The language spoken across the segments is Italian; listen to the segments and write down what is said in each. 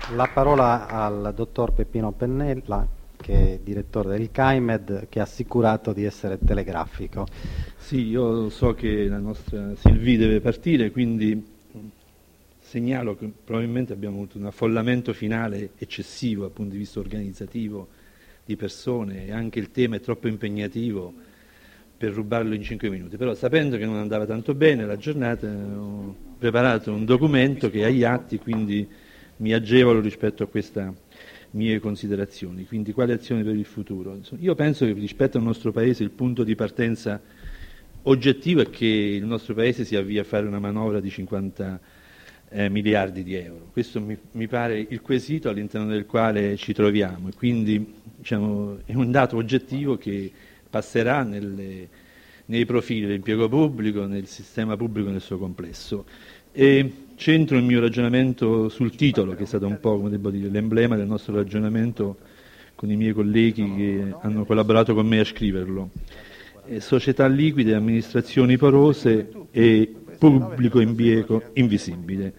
La parola al dottor Peppino Pennella, che è direttore del CAIMED, che ha assicurato di essere telegrafico. Sì, io so che la nostra Sylvie deve partire, quindi segnalo che probabilmente abbiamo avuto un affollamento finale eccessivo dal punto di vista organizzativo di persone e anche il tema è troppo impegnativo per rubarlo in 5 minuti. Però sapendo che non andava tanto bene la giornata ho preparato un documento che è agli atti, quindi mi agevolo rispetto a queste mie considerazioni. Quindi quali azioni per il futuro? Io penso che rispetto al nostro Paese il punto di partenza oggettivo è che il nostro Paese si avvia a fare una manovra di 50 miliardi di euro. Questo mi pare il quesito all'interno del quale ci troviamo e quindi diciamo, è un dato oggettivo che passerà nei profili dell'impiego pubblico, nel sistema pubblico nel suo complesso. E centro il mio ragionamento sul titolo, che è stato un po', come devo dire, l'emblema del nostro ragionamento con i miei colleghi che hanno collaborato con me a scriverlo. Società liquide, amministrazioni porose e pubblico impiego invisibile.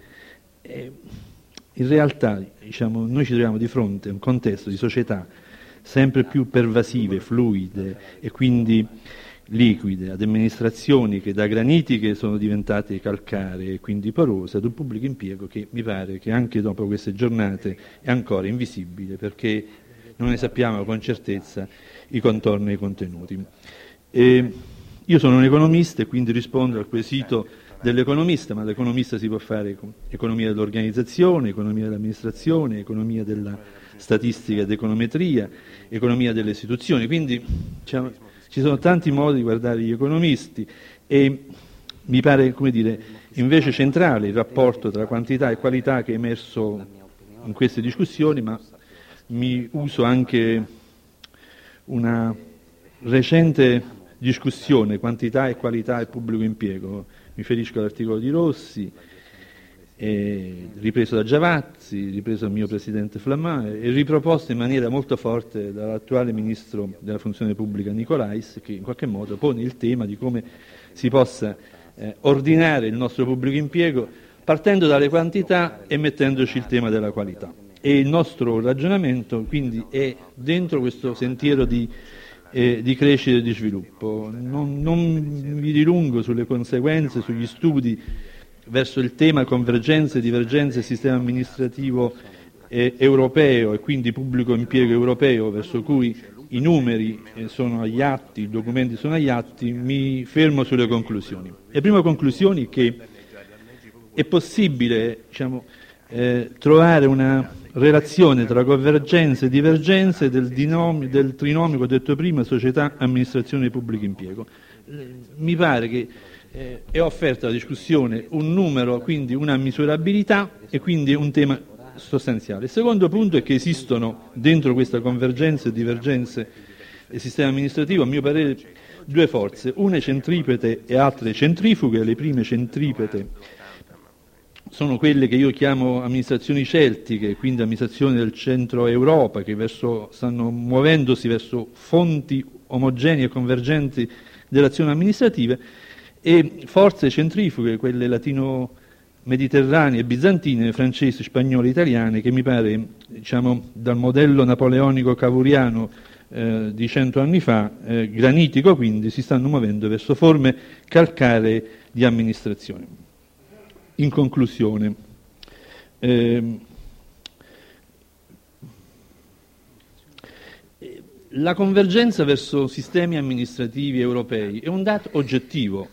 In realtà diciamo, noi ci troviamo di fronte a un contesto di società sempre più pervasive, fluide e quindi liquide, ad amministrazioni che da granitiche sono diventate calcaree e quindi porose, ad un pubblico impiego che mi pare che anche dopo queste giornate è ancora invisibile perché non ne sappiamo con certezza i contorni e i contenuti. Io sono un economista e quindi rispondo al quesito dell'economista, ma l'economista si può fare economia dell'organizzazione, economia dell'amministrazione, economia della statistica ed econometria, economia delle istituzioni, quindi diciamo, ci sono tanti modi di guardare gli economisti e mi pare, come dire, invece centrale il rapporto tra quantità e qualità che è emerso in queste discussioni, ma mi uso anche una recente discussione, quantità e qualità e pubblico impiego, mi riferisco all'articolo di Rossi, ripreso da Giavazzi, ripreso dal mio presidente Flammà e riproposto in maniera molto forte dall'attuale ministro della funzione pubblica Nicolais, che in qualche modo pone il tema di come si possa ordinare il nostro pubblico impiego partendo dalle quantità e mettendoci il tema della qualità. E il nostro ragionamento quindi è dentro questo sentiero di crescita e di sviluppo. Non vi dilungo sulle conseguenze, sugli studi verso il tema convergenze, divergenze, sistema amministrativo europeo e quindi pubblico impiego europeo, verso cui i numeri sono agli atti, i documenti sono agli atti, mi fermo sulle conclusioni. Le prime conclusioni è che è possibile diciamo, trovare una relazione tra convergenze e divergenze del trinomio che ho detto prima, società, amministrazione e pubblico impiego. Mi pare che è offerta alla discussione un numero, quindi una misurabilità e quindi un tema sostanziale. Il secondo punto è che esistono dentro questa convergenza e divergenze del sistema amministrativo, a mio parere, due forze, une centripete e altre centrifughe. Le prime centripete sono quelle che io chiamo amministrazioni celtiche, quindi amministrazioni del centro Europa, che stanno muovendosi verso fonti omogenee e convergenti dell'azione amministrativa, e forze centrifughe, quelle latino-mediterranee, bizantine, francesi, spagnole, italiane, che mi pare, diciamo, dal modello napoleonico cavouriano di 100 anni fa, granitico quindi, si stanno muovendo verso forme calcaree di amministrazione. In conclusione, la convergenza verso sistemi amministrativi europei è un dato oggettivo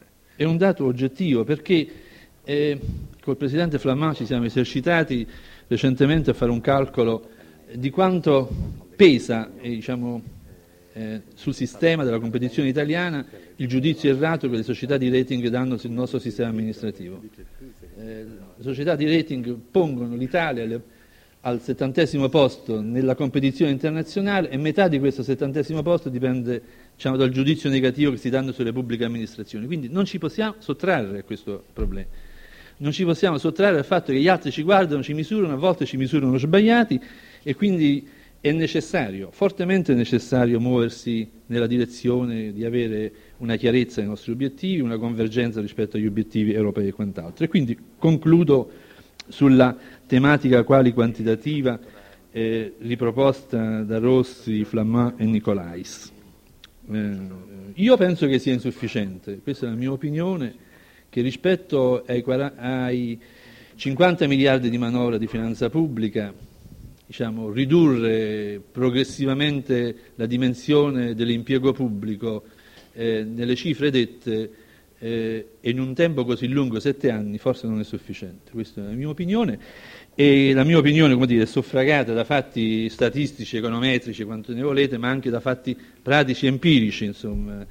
perché col Presidente Flammà ci siamo esercitati recentemente a fare un calcolo di quanto pesa sul sistema della competizione italiana il giudizio errato che le società di rating danno sul nostro sistema amministrativo. Le società di rating pongono l'Italia al 70° posto nella competizione internazionale e metà di questo 70° posto dipende dal giudizio negativo che si danno sulle pubbliche amministrazioni. Quindi non ci possiamo sottrarre a questo problema. Non ci possiamo sottrarre al fatto che gli altri ci guardano, ci misurano, a volte ci misurano sbagliati e quindi è necessario, fortemente necessario, muoversi nella direzione di avere una chiarezza nei nostri obiettivi, una convergenza rispetto agli obiettivi europei e quant'altro. E quindi concludo sulla tematica quali quantitativa riproposta da Rossi, Flamand e Nicolais. Io penso che sia insufficiente, questa è la mia opinione, che rispetto ai 50 miliardi di manovra di finanza pubblica, diciamo, ridurre progressivamente la dimensione dell'impiego pubblico nelle cifre dette in un tempo così lungo, 7 anni, forse non è sufficiente. Questa è la mia opinione, e la mia opinione, come dire, è suffragata da fatti statistici, econometrici, quanto ne volete, ma anche da fatti pratici, empirici, insomma.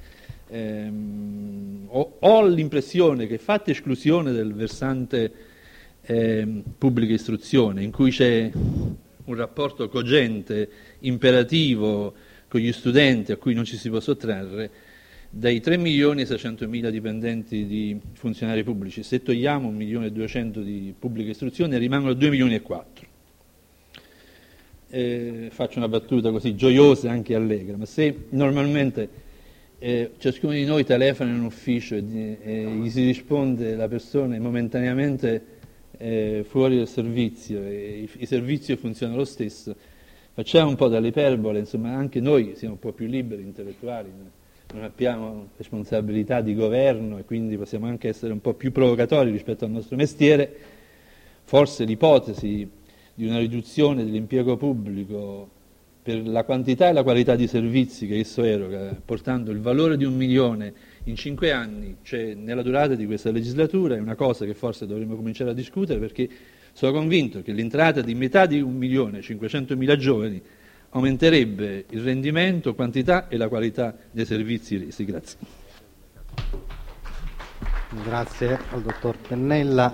Ho l'impressione che, fatta esclusione del versante pubblica istruzione, in cui c'è un rapporto cogente, imperativo con gli studenti a cui non ci si può sottrarre, dai 3.600.000 dipendenti di funzionari pubblici, se togliamo 1.200.000 di pubblica istruzione, rimangono 2.400.000. Faccio una battuta così gioiosa, anche allegra, ma se normalmente ciascuno di noi telefona in un ufficio e gli si risponde, la persona è momentaneamente fuori dal servizio e i servizi funzionano lo stesso, facciamo un po' dall'iperbole, insomma anche noi siamo un po' più liberi, intellettuali, non abbiamo responsabilità di governo e quindi possiamo anche essere un po' più provocatori rispetto al nostro mestiere. Forse l'ipotesi di una riduzione dell'impiego pubblico per la quantità e la qualità di servizi che esso eroga, portando il valore di 1 milione in 5 anni, cioè nella durata di questa legislatura, è una cosa che forse dovremmo cominciare a discutere, perché sono convinto che l'entrata di metà di 1.500.000 giovani aumenterebbe il rendimento, quantità e la qualità dei servizi resi. Grazie. Grazie al dottor Pennella.